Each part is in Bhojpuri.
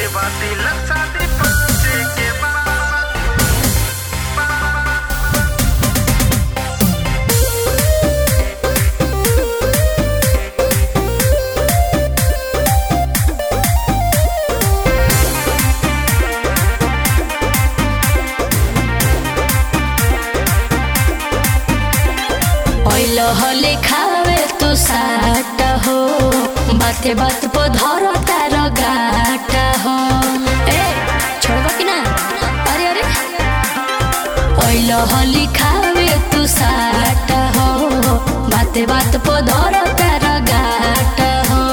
के बाती लक्षा दी पाँचे के हले खावे तो साटा हो बाते बात पर धरो तार गाटा हो ए छोड़बो कि ना अरे अरे ओइलो हली खावे तो साटा हो बाते बात पर धरो तार गाटा हो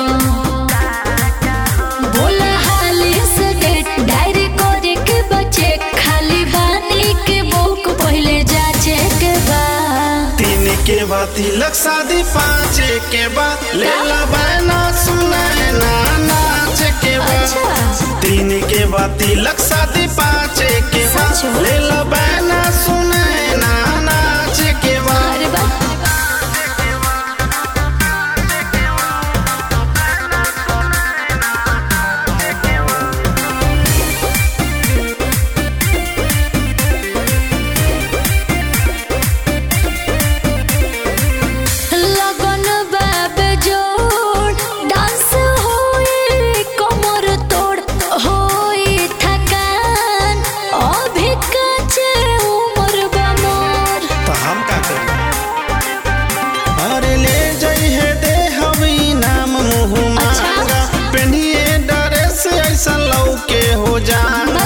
बोला हाली से डेट डायरी करे के बचे खाली बानी के बुक पहले जाचे के बा के बाती लक्षा दी पाँचे के बाद ले ला बहना सुनाए ना नाच के बाद तीन के बाती लक्षा दी पाँचे के बाद ले ला बहना सुनाए ना नाच के बाद हो जाना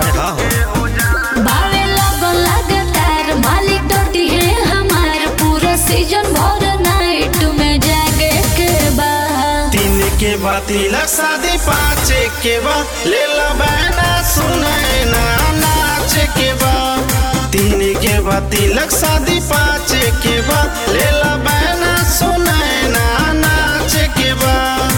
बावे लगन लगातार मालिक डटी है हमार पूरा सीजन भर नाइट में जागे के बाद तीन के बाती लक्षा दी पाँचे के बाद ले ला बहना सुनाए ना नाच के बाद तीन के बाती लक्षा दी पाँचे के बाद ले ला बहना सुनाए ना नाच के बाद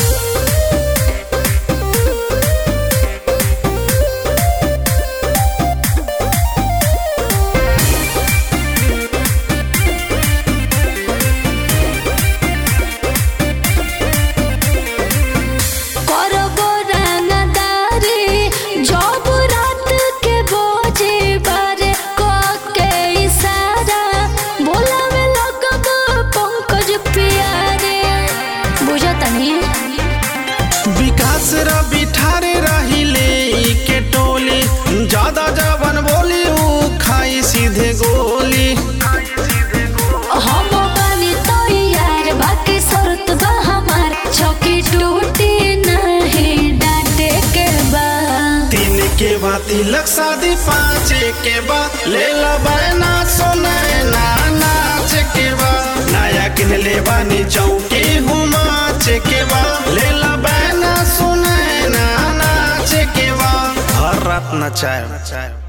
विकास रवि ठारे रहिले के टोली ज्यादा जवन बोली ऊ खाई सीधे गोली हम बानी तो यार बाकी शर्त बा हमार चौकी टूटी नहीं डांटे के बाद तीन के बाती लक्षा दी पाँचे के बाद ले ला बहना सुनाए ना नाच के बाद नया किन ले बानी चौकी हूँ नाच के बाद ले ला बहना सुनाए ना नाच के बाद हर रात नचाए